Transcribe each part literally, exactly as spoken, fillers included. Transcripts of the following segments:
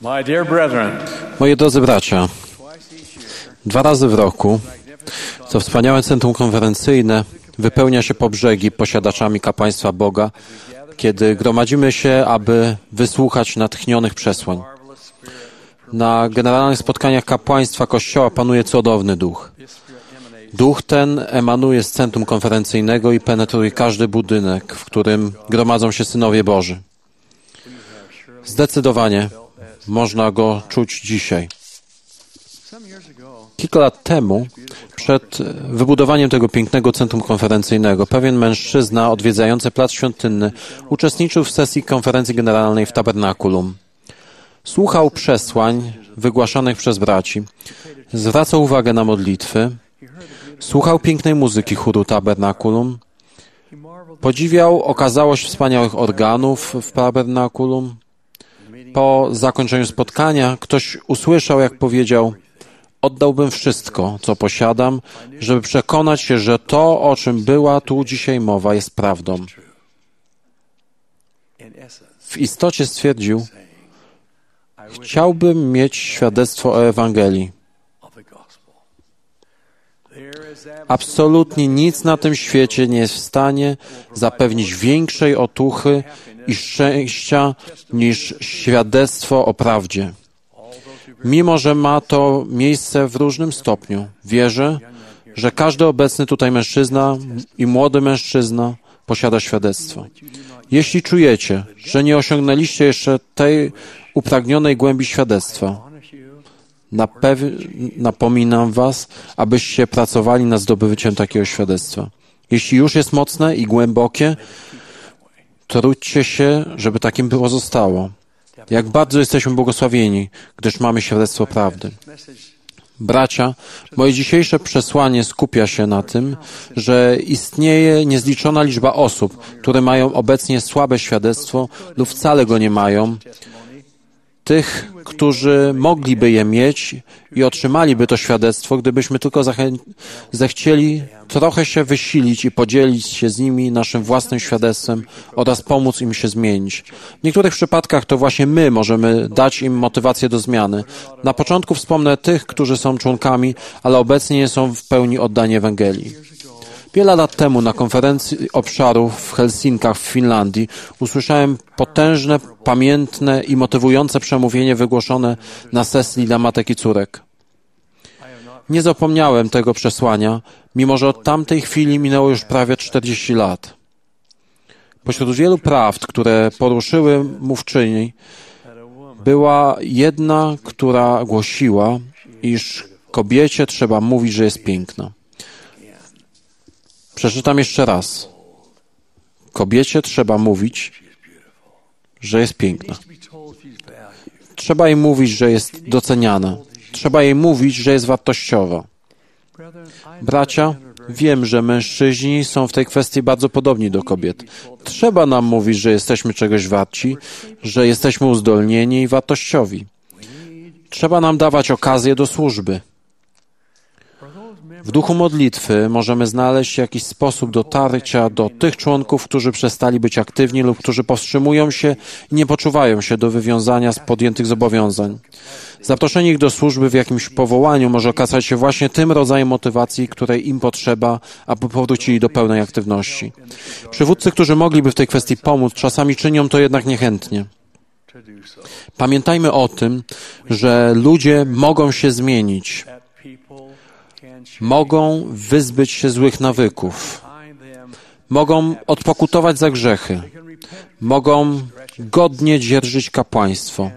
My dear brethren, Moi drodzy bracia, dwa razy w roku to wspaniałe centrum konferencyjne wypełnia się po brzegi posiadaczami kapłaństwa Boga, kiedy gromadzimy się, aby wysłuchać natchnionych przesłań. Na generalnych spotkaniach kapłaństwa Kościoła panuje cudowny duch. Duch ten emanuje z centrum konferencyjnego i penetruje każdy budynek, w którym gromadzą się synowie Boży. Zdecydowanie można go czuć dzisiaj. Kilka lat temu, przed wybudowaniem tego pięknego centrum konferencyjnego, pewien mężczyzna odwiedzający plac świątynny uczestniczył w sesji konferencji generalnej w tabernakulum. Słuchał przesłań wygłaszanych przez braci, zwracał uwagę na modlitwy, słuchał pięknej muzyki chóru tabernakulum, podziwiał okazałość wspaniałych organów w tabernakulum. Po zakończeniu spotkania ktoś usłyszał, jak powiedział: oddałbym wszystko, co posiadam, żeby przekonać się, że to, o czym była tu dzisiaj mowa, jest prawdą. W istocie stwierdził: chciałbym mieć świadectwo o Ewangelii. Absolutnie nic na tym świecie nie jest w stanie zapewnić większej otuchy i szczęścia niż świadectwo o prawdzie. Mimo że ma to miejsce w różnym stopniu, wierzę, że każdy obecny tutaj mężczyzna i młody mężczyzna posiada świadectwo. Jeśli czujecie, że nie osiągnęliście jeszcze tej upragnionej głębi świadectwa, napew- napominam was, abyście pracowali nad zdobyciem takiego świadectwa. Jeśli już jest mocne i głębokie, trudźcie się, żeby takim pozostało. Jak bardzo jesteśmy błogosławieni, gdyż mamy świadectwo prawdy. Bracia, moje dzisiejsze przesłanie skupia się na tym, że istnieje niezliczona liczba osób, które mają obecnie słabe świadectwo lub wcale go nie mają, tych, którzy mogliby je mieć i otrzymaliby to świadectwo, gdybyśmy tylko zachę- zechcieli trochę się wysilić i podzielić się z nimi naszym własnym świadectwem oraz pomóc im się zmienić. W niektórych przypadkach to właśnie my możemy dać im motywację do zmiany. Na początku wspomnę tych, którzy są członkami, ale obecnie nie są w pełni oddani Ewangelii. Wiele lat temu na konferencji obszaru w Helsinkach w Finlandii usłyszałem potężne, pamiętne i motywujące przemówienie wygłoszone na sesji dla matek i córek. Nie zapomniałem tego przesłania, mimo że od tamtej chwili minęło już prawie czterdzieści lat. Pośród wielu prawd, które poruszyły mówczyni, była jedna, która głosiła, iż kobiecie trzeba mówić, że jest piękna. Przeczytam jeszcze raz. Kobiecie trzeba mówić, że jest piękna. Trzeba jej mówić, że jest doceniana. Trzeba jej mówić, że jest wartościowa. Bracia, wiem, że mężczyźni są w tej kwestii bardzo podobni do kobiet. Trzeba nam mówić, że jesteśmy czegoś warci, że jesteśmy uzdolnieni i wartościowi. Trzeba nam dawać okazję do służby. W duchu modlitwy możemy znaleźć jakiś sposób dotarcia do tych członków, którzy przestali być aktywni lub którzy powstrzymują się i nie poczuwają się do wywiązania z podjętych zobowiązań. Zaproszenie ich do służby w jakimś powołaniu może okazać się właśnie tym rodzajem motywacji, której im potrzeba, aby powrócili do pełnej aktywności. Przywódcy, którzy mogliby w tej kwestii pomóc, czasami czynią to jednak niechętnie. Pamiętajmy o tym, że ludzie mogą się zmienić. Mogą wyzbyć się złych nawyków. Mogą odpokutować za grzechy. Mogą godnie dzierżyć kapłaństwo.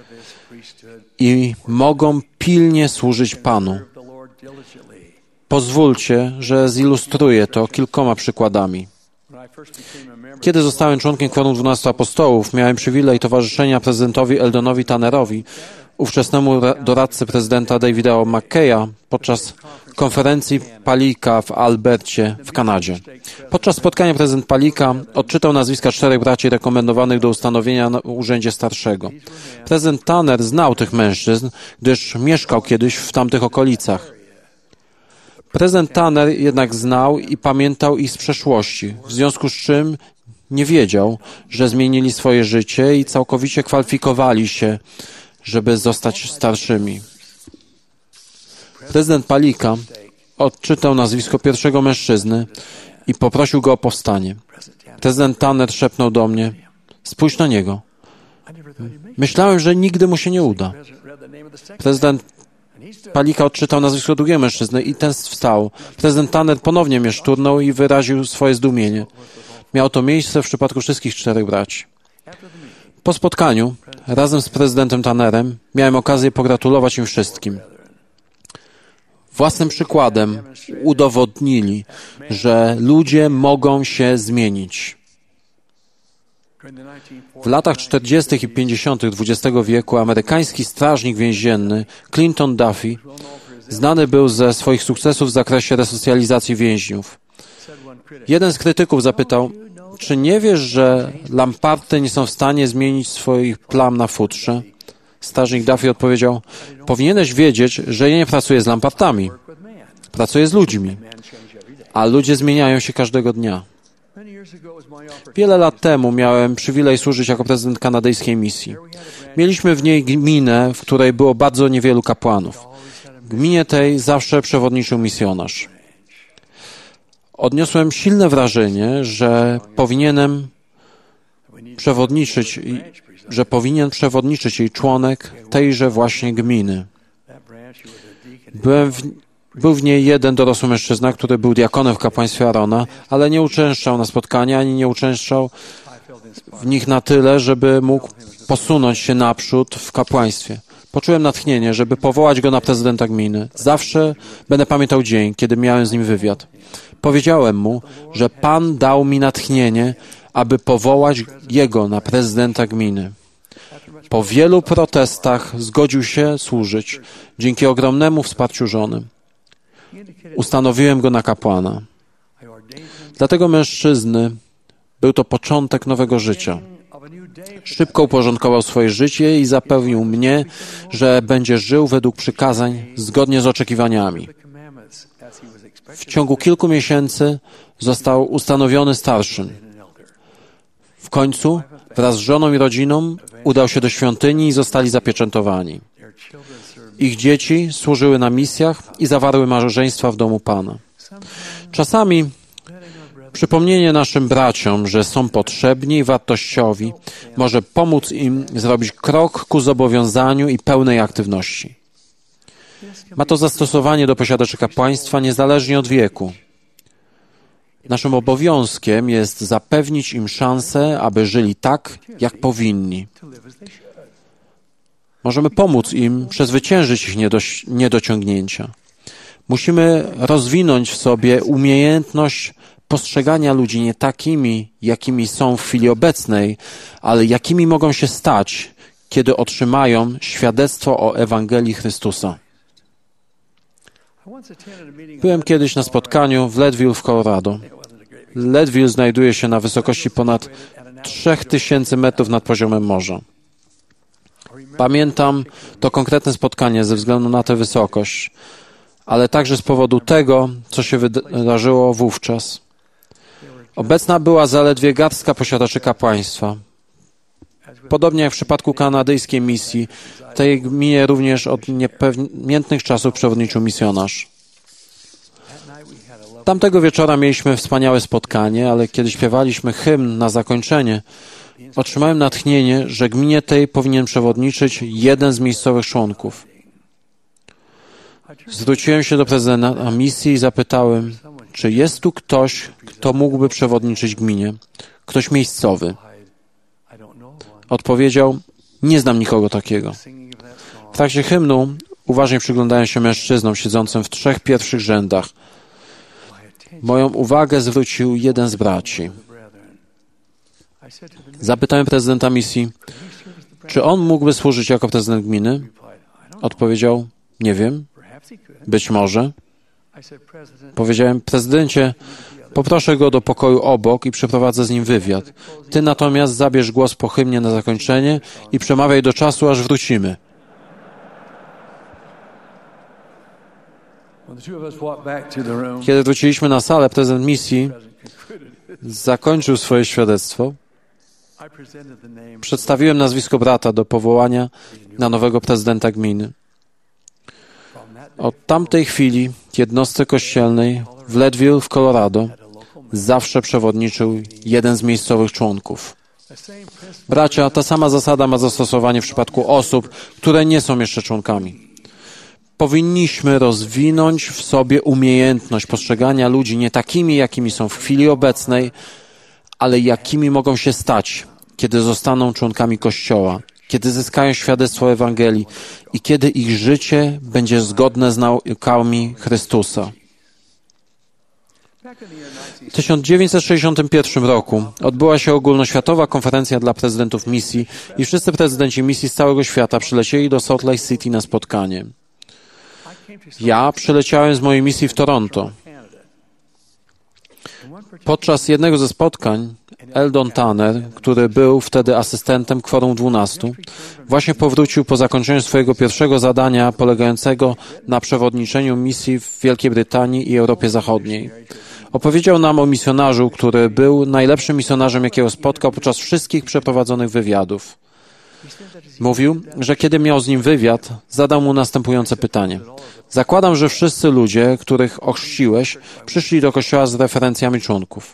I mogą pilnie służyć Panu. Pozwólcie, że zilustruję to kilkoma przykładami. Kiedy zostałem członkiem Kworum dwunastu Apostołów, miałem przywilej towarzyszenia prezydentowi Eldonowi Tannerowi, ówczesnemu doradcy prezydenta Davida McKeya, podczas konferencji Palika w Albercie w Kanadzie. Podczas spotkania prezydent Palika odczytał nazwiska czterech braci rekomendowanych do ustanowienia na urzędzie starszego. Prezydent Tanner znał tych mężczyzn, gdyż mieszkał kiedyś w tamtych okolicach. Prezydent Tanner jednak znał i pamiętał ich z przeszłości, w związku z czym nie wiedział, że zmienili swoje życie i całkowicie kwalifikowali się żeby zostać starszymi. Prezydent Palika odczytał nazwisko pierwszego mężczyzny i poprosił go o powstanie. Prezydent Tanner szepnął do mnie: spójrz na niego. Myślałem, że nigdy mu się nie uda. Prezydent Palika odczytał nazwisko drugiego mężczyzny i ten wstał. Prezydent Tanner ponownie mnie szturnął i wyraził swoje zdumienie. Miało to miejsce w przypadku wszystkich czterech braci. Po spotkaniu, razem z prezydentem Tannerem, miałem okazję pogratulować im wszystkim. Własnym przykładem udowodnili, że ludzie mogą się zmienić. W latach czterdziestych i pięćdziesiątych dwudziestego wieku amerykański strażnik więzienny Clinton Duffy znany był ze swoich sukcesów w zakresie resocjalizacji więźniów. Jeden z krytyków zapytał: czy nie wiesz, że lamparty nie są w stanie zmienić swoich plam na futrze? Strażnik Duffy odpowiedział: powinieneś wiedzieć, że ja nie pracuję z lampartami. Pracuję z ludźmi. A ludzie zmieniają się każdego dnia. Wiele lat temu miałem przywilej służyć jako prezydent kanadyjskiej misji. Mieliśmy w niej gminę, w której było bardzo niewielu kapłanów. Gminie tej zawsze przewodniczył misjonarz. Odniosłem silne wrażenie, że powinienem przewodniczyć, że powinien przewodniczyć jej członek tejże właśnie gminy. Byłem w, był w niej jeden dorosły mężczyzna, który był diakonem w kapłaństwie Aarona, ale nie uczęszczał na spotkania, ani nie uczęszczał w nich na tyle, żeby mógł posunąć się naprzód w kapłaństwie. Poczułem natchnienie, żeby powołać go na prezydenta gminy. Zawsze będę pamiętał dzień, kiedy miałem z nim wywiad. Powiedziałem mu, że Pan dał mi natchnienie, aby powołać jego na prezydenta gminy. Po wielu protestach zgodził się służyć, dzięki ogromnemu wsparciu żony. Ustanowiłem go na kapłana. Dla tego mężczyzny był to początek nowego życia. Szybko uporządkował swoje życie i zapewnił mnie, że będzie żył według przykazań zgodnie z oczekiwaniami. W ciągu kilku miesięcy został ustanowiony starszym. W końcu wraz z żoną i rodziną udał się do świątyni i zostali zapieczętowani. Ich dzieci służyły na misjach i zawarły małżeństwa w domu Pana. Czasami przypomnienie naszym braciom, że są potrzebni i wartościowi, może pomóc im zrobić krok ku zobowiązaniu i pełnej aktywności. Ma to zastosowanie do posiadaczy kapłaństwa niezależnie od wieku. Naszym obowiązkiem jest zapewnić im szansę, aby żyli tak, jak powinni. Możemy pomóc im przezwyciężyć ich niedoś- niedociągnięcia. Musimy rozwinąć w sobie umiejętność postrzegania ludzi nie takimi, jakimi są w chwili obecnej, ale jakimi mogą się stać, kiedy otrzymają świadectwo o Ewangelii Chrystusa. Byłem kiedyś na spotkaniu w Leadville w Colorado. Leadville znajduje się na wysokości ponad trzech tysięcy metrów nad poziomem morza. Pamiętam to konkretne spotkanie ze względu na tę wysokość, ale także z powodu tego, co się wydarzyło wówczas. Obecna była zaledwie garstka posiadaczy kapłaństwa. Podobnie jak w przypadku kanadyjskiej misji, tej gminie również od niepamiętnych czasów przewodniczył misjonarz. Tamtego wieczora mieliśmy wspaniałe spotkanie, ale kiedy śpiewaliśmy hymn na zakończenie, otrzymałem natchnienie, że gminie tej powinien przewodniczyć jeden z miejscowych członków. Zwróciłem się do prezydenta misji i zapytałem, czy jest tu ktoś, kto mógłby przewodniczyć gminie, ktoś miejscowy. Odpowiedział, nie znam nikogo takiego. W trakcie hymnu uważnie przyglądałem się mężczyznom siedzącym w trzech pierwszych rzędach. Moją uwagę zwrócił jeden z braci. Zapytałem prezydenta misji, czy on mógłby służyć jako prezydent gminy? Odpowiedział, nie wiem, być może. Powiedziałem, prezydencie, poproszę go do pokoju obok i przeprowadzę z nim wywiad. Ty natomiast zabierz głos po hymnie na zakończenie i przemawiaj do czasu, aż wrócimy. Kiedy wróciliśmy na salę, prezydent misji zakończył swoje świadectwo Przedstawiłem nazwisko brata do powołania na nowego prezydenta gminy. Od tamtej chwili jednostce kościelnej w Leadville w Colorado zawsze przewodniczył jeden z miejscowych członków. Bracia, ta sama zasada ma zastosowanie w przypadku osób, które nie są jeszcze członkami. Powinniśmy rozwinąć w sobie umiejętność postrzegania ludzi nie takimi, jakimi są w chwili obecnej, ale jakimi mogą się stać, kiedy zostaną członkami Kościoła, kiedy zyskają świadectwo Ewangelii i kiedy ich życie będzie zgodne z naukami Chrystusa. W tysiąc dziewięćset sześćdziesiątym pierwszym roku odbyła się ogólnoświatowa konferencja dla prezydentów misji i wszyscy prezydenci misji z całego świata przylecieli do Salt Lake City na spotkanie. Ja przyleciałem z mojej misji w Toronto. Podczas jednego ze spotkań Eldon Tanner, który był wtedy asystentem Kworum dwunastu, właśnie powrócił po zakończeniu swojego pierwszego zadania polegającego na przewodniczeniu misji w Wielkiej Brytanii i Europie Zachodniej. Opowiedział nam o misjonarzu, który był najlepszym misjonarzem, jakiego spotkał podczas wszystkich przeprowadzonych wywiadów. Mówił, że kiedy miał z nim wywiad, zadał mu następujące pytanie. Zakładam, że wszyscy ludzie, których ochrzciłeś, przyszli do kościoła z referencjami członków.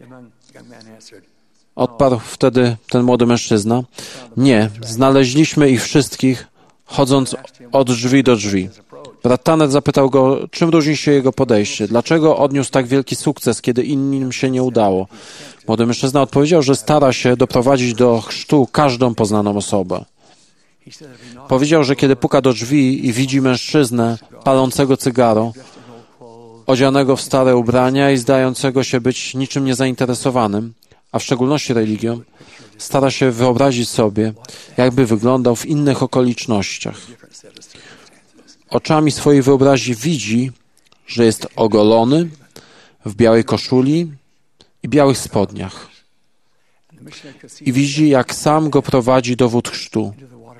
Odparł wtedy ten młody mężczyzna. Nie, znaleźliśmy ich wszystkich, chodząc od drzwi do drzwi. Brat Tanner zapytał go, czym różni się jego podejście, dlaczego odniósł tak wielki sukces, kiedy innym się nie udało. Młody mężczyzna odpowiedział, że stara się doprowadzić do chrztu każdą poznaną osobę. Powiedział, że kiedy puka do drzwi i widzi mężczyznę palącego cygaro, odzianego w stare ubrania i zdającego się być niczym niezainteresowanym, a w szczególności religią, stara się wyobrazić sobie, jakby wyglądał w innych okolicznościach. Oczami swojej wyobraźni widzi, że jest ogolony, w białej koszuli i białych spodniach. I widzi, jak sam go prowadzi do wód chrztu.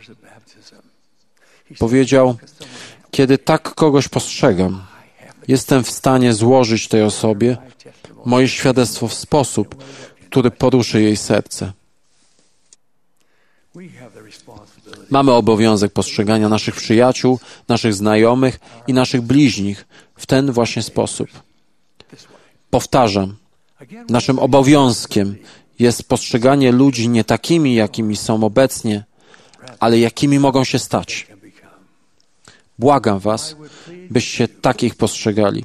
Powiedział, kiedy tak kogoś postrzegam, jestem w stanie złożyć tej osobie moje świadectwo w sposób, który poruszy jej serce. Mamy obowiązek postrzegania naszych przyjaciół, naszych znajomych i naszych bliźnich w ten właśnie sposób. Powtarzam, naszym obowiązkiem jest postrzeganie ludzi nie takimi, jakimi są obecnie, ale jakimi mogą się stać. Błagam was, byście takich postrzegali.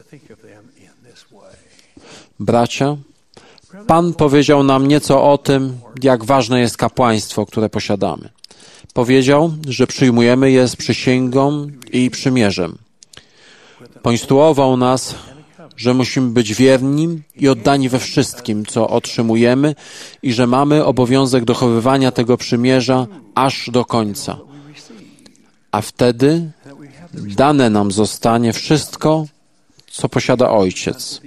Bracia, Pan powiedział nam nieco o tym, jak ważne jest kapłaństwo, które posiadamy. Powiedział, że przyjmujemy je z przysięgą i przymierzem. Poinstruował nas, że musimy być wierni i oddani we wszystkim, co otrzymujemy i że mamy obowiązek dochowywania tego przymierza aż do końca. A wtedy dane nam zostanie wszystko, co posiada Ojciec.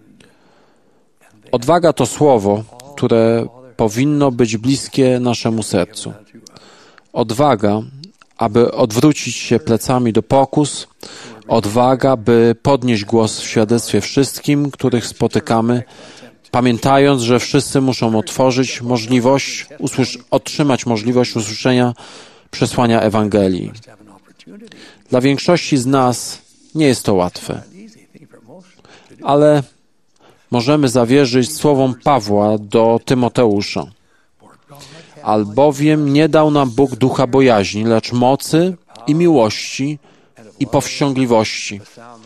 Odwaga to słowo, które powinno być bliskie naszemu sercu. Odwaga, aby odwrócić się plecami do pokus, odwaga, by podnieść głos w świadectwie wszystkim, których spotykamy, pamiętając, że wszyscy muszą otworzyć możliwość, usłysz- otrzymać możliwość usłyszenia przesłania Ewangelii. Dla większości z nas nie jest to łatwe, ale możemy zawierzyć słowom Pawła do Tymoteusza. Albowiem nie dał nam Bóg ducha bojaźni, lecz mocy i miłości i powściągliwości.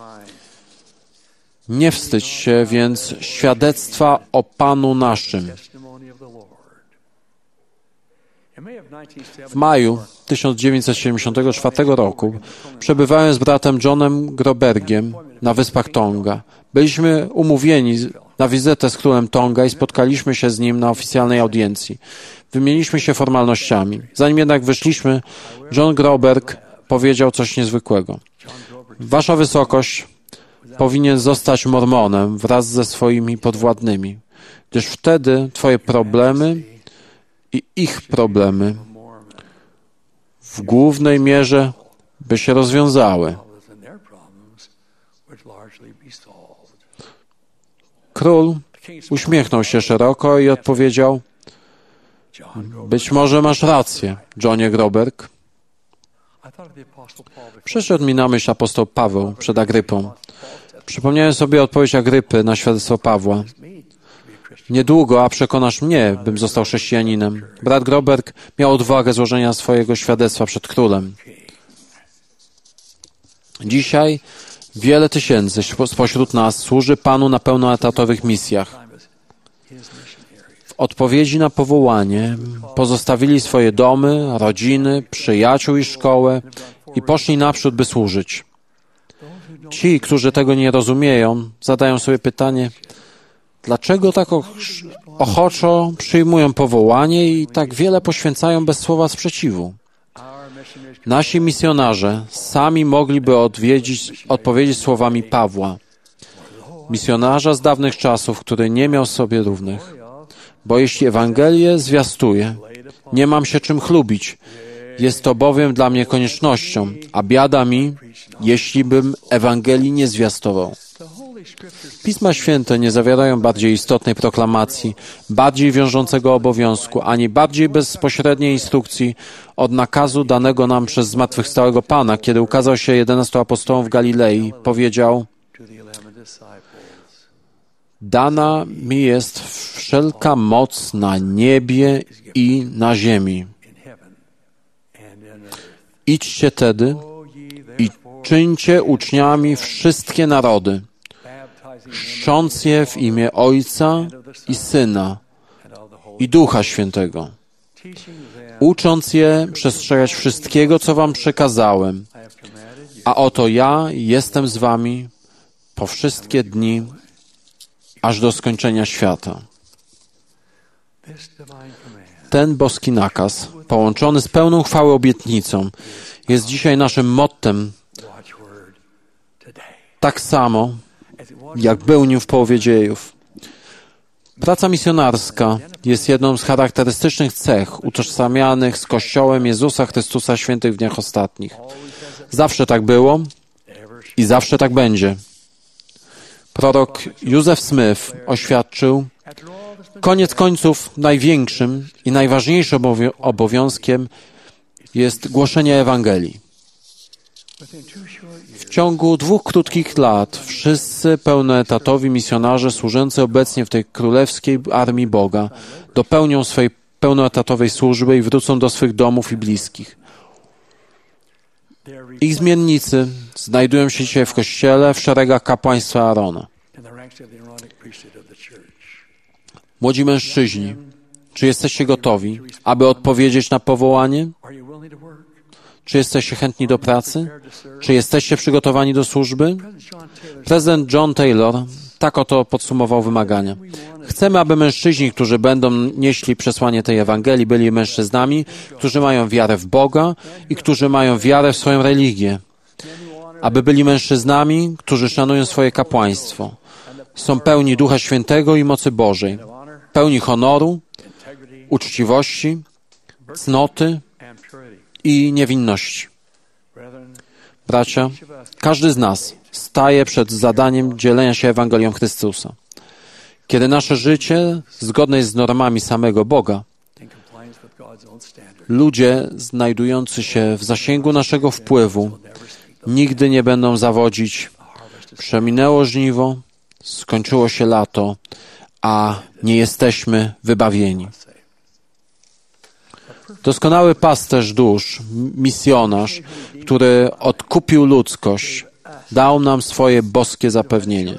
Nie wstydź się więc świadectwa o Panu naszym. W maju tysiąc dziewięćset siedemdziesiątego czwartego roku przebywałem z bratem Johnem Grobergiem na wyspach Tonga. Byliśmy umówieni na wizytę z królem Tonga i spotkaliśmy się z nim na oficjalnej audiencji. Wymieniliśmy się formalnościami. Zanim jednak wyszliśmy, John Groberg powiedział coś niezwykłego. Wasza wysokość powinien zostać mormonem wraz ze swoimi podwładnymi, gdyż wtedy twoje problemy i ich problemy w głównej mierze by się rozwiązały. Król uśmiechnął się szeroko i odpowiedział, Być może masz rację, Johnie Groberg. Przyszedł mi na myśl apostoł Paweł przed Agrypą. Przypomniałem sobie odpowiedź Agrypy na świadectwo Pawła. Niedługo, a przekonasz mnie, bym został chrześcijaninem. Brat Groberg miał odwagę złożenia swojego świadectwa przed królem. Dzisiaj wiele tysięcy spośród nas służy Panu na pełnoetatowych misjach. W odpowiedzi na powołanie pozostawili swoje domy, rodziny, przyjaciół i szkołę i poszli naprzód, by służyć. Ci, którzy tego nie rozumieją, zadają sobie pytanie, dlaczego tak ochoczo przyjmują powołanie i tak wiele poświęcają bez słowa sprzeciwu? Nasi misjonarze sami mogliby odwiedzić, odpowiedzieć słowami Pawła, misjonarza z dawnych czasów, który nie miał sobie równych. Bo jeśli Ewangelię zwiastuję, nie mam się czym chlubić. Jest to bowiem dla mnie koniecznością, a biada mi, jeśli bym Ewangelii nie zwiastował. Pisma Święte nie zawierają bardziej istotnej proklamacji, bardziej wiążącego obowiązku, ani bardziej bezpośredniej instrukcji od nakazu danego nam przez zmartwychwstałego Pana, kiedy ukazał się jedenastu apostołom w Galilei, powiedział: dana mi jest wszelka moc na niebie i na ziemi. Idźcie tedy i czyńcie uczniami wszystkie narody, chrzcząc je w imię Ojca i Syna i Ducha Świętego, ucząc je przestrzegać wszystkiego, co wam przekazałem. A oto ja jestem z wami po wszystkie dni, aż do skończenia świata. Ten boski nakaz, połączony z pełną chwały obietnicą, jest dzisiaj naszym mottem, tak samo, jak był nim w połowie dziejów. Praca misjonarska jest jedną z charakterystycznych cech utożsamianych z Kościołem Jezusa Chrystusa Świętych w dniach ostatnich. Zawsze tak było i zawsze tak będzie. Prorok Józef Smith oświadczył, koniec końców największym i najważniejszym obowiązkiem jest głoszenie Ewangelii. W ciągu dwóch krótkich lat wszyscy pełnoetatowi misjonarze służący obecnie w tej królewskiej armii Boga dopełnią swej pełnoetatowej służby i wrócą do swych domów i bliskich. Ich zmiennicy znajdują się dzisiaj w Kościele w szeregach kapłaństwa Aarona. Młodzi mężczyźni, czy jesteście gotowi, aby odpowiedzieć na powołanie? Czy jesteście chętni do pracy? Czy jesteście przygotowani do służby? Prezydent John Taylor tak oto podsumował wymagania. Chcemy, aby mężczyźni, którzy będą nieśli przesłanie tej Ewangelii, byli mężczyznami, którzy mają wiarę w Boga i którzy mają wiarę w swoją religię. Aby byli mężczyznami, którzy szanują swoje kapłaństwo. Są pełni Ducha Świętego i mocy Bożej. Pełni honoru, uczciwości, cnoty i niewinności. Bracia, każdy z nas staje przed zadaniem dzielenia się Ewangelią Chrystusa. Kiedy nasze życie zgodne jest z normami samego Boga, ludzie znajdujący się w zasięgu naszego wpływu nigdy nie będą zawodzić. Przeminęło żniwo, skończyło się lato, a nie jesteśmy wybawieni. Doskonały pasterz dusz, misjonarz, który odkupił ludzkość, dał nam swoje boskie zapewnienie.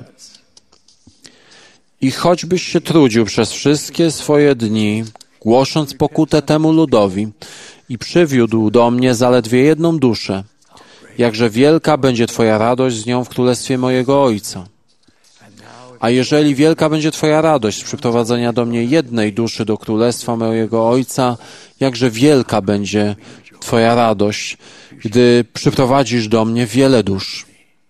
I choćbyś się trudził przez wszystkie swoje dni, głosząc pokutę temu ludowi i przywiódł do mnie zaledwie jedną duszę, jakże wielka będzie Twoja radość z nią w królestwie mojego Ojca. A jeżeli wielka będzie Twoja radość z przyprowadzenia do mnie jednej duszy do królestwa mojego Ojca, jakże wielka będzie Twoja radość, gdy przyprowadzisz do mnie wiele dusz.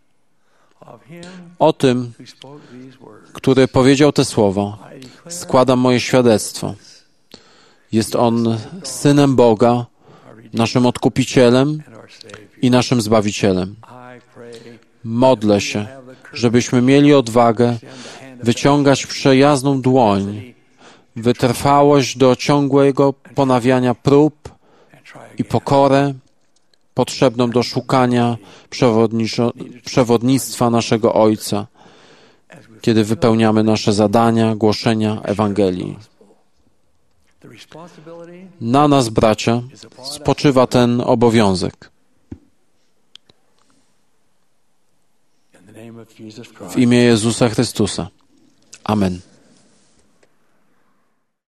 O tym, który powiedział te słowa, składam moje świadectwo. Jest On Synem Boga, naszym Odkupicielem i naszym Zbawicielem. Modlę się, żebyśmy mieli odwagę wyciągać przyjazną dłoń wytrwałość do ciągłego ponawiania prób i pokorę potrzebną do szukania przewodnictwa naszego Ojca, kiedy wypełniamy nasze zadania głoszenia Ewangelii. Na nas, bracia, spoczywa ten obowiązek. W imię Jezusa Chrystusa. Amen.